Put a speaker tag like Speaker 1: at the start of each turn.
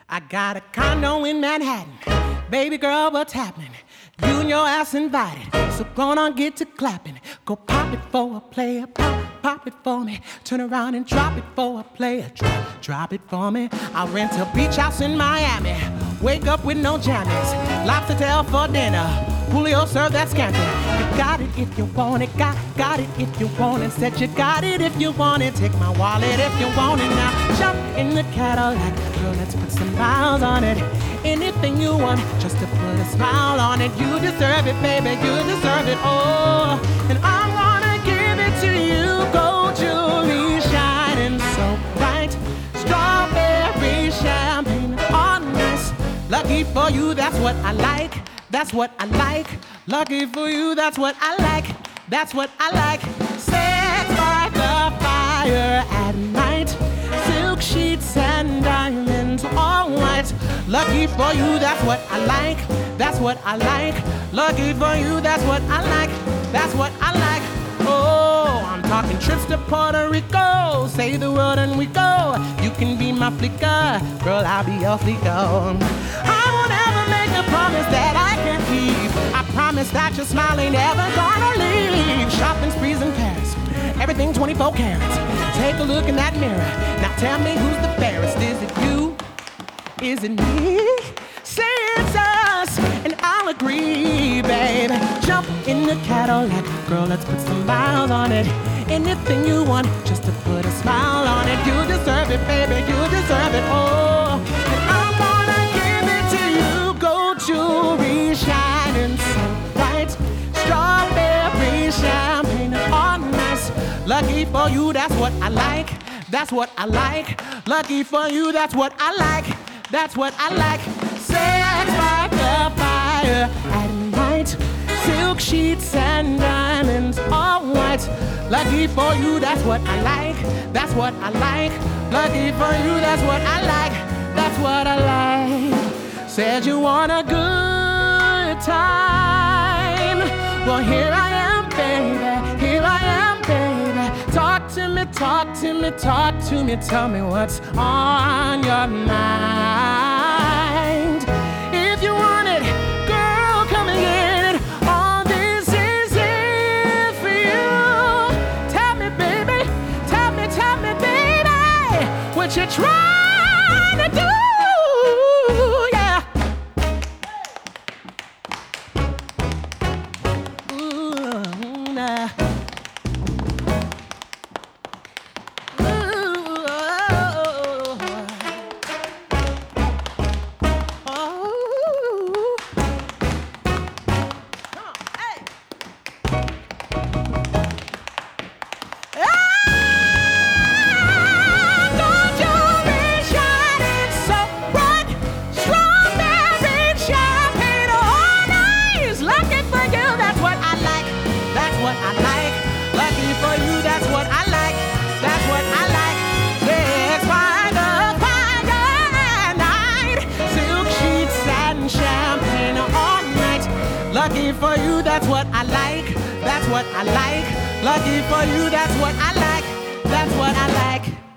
Speaker 1: I got a condo in Manhattan. Baby girl, what's happening? You and your ass invited, so go on get to clapping. Go pop it for a player, pop it for me. Turn around and drop it for a player, drop it for me. I'll rent a beach house in Miami. Wake up with no jammies. Lobster tail for dinner. Julio served that scampi. You got it if you want it, got it if you want it. Said you got it if you want it. Take my wallet if you want it. Now jump in the Cadillac, girl, let's put some miles on it. Anything you want, just to put a smile on it. You deserve it, baby, you deserve it, oh. And I'm gonna give it to you. Gold jewelry shining so bright. Strawberry champagne on nice. Lucky for you, that's what I like. That's what I like. Lucky for you, that's what I like. That's what I like. Sex by the fire at night. Silk sheets and diamonds, all white. Lucky for you, that's what I like. That's what I like. Lucky for you, that's what I like. That's what I like. Oh, I'm talking trips to Puerto Rico. Say the word and we go. You can be my flicker, girl, I'll be your flicker. I won't ever make a promise that I can't keep. I promise that your smile ain't ever gonna leave. Shopping sprees in Paris, everything 24 carats. Take a look in that mirror. Now tell me who's the fairest. Is it you? Is it me? Say it's us, and I'll agree, baby. Jump in the Cadillac, girl, let's put some miles on it. Anything you want, just to put a smile on it. You deserve it, baby, you deserve it, oh. And I'm gonna give it to you. Gold jewelry shining so bright. Strawberry champagne on nice. Lucky for you, that's what I like. That's what I like. Lucky for you, that's what I like. That's what I like. Sex by the fire at night. Silk sheets and diamonds, all white. Lucky for you, that's what I like. That's what I like. Lucky for you, that's what I like. That's what I like. Said you want a good time. Well, here I am, baby. Here I am, baby. Talk to me, talk to me, talk to me. Tell me what's on your mind. If you want it, girl, come and get it. All this is it for you. Tell me, baby, what you trying to do, yeah. Ooh, nah. Lucky for you, that's what I like. That's what I like. Lucky for you, that's what I like. That's what I like.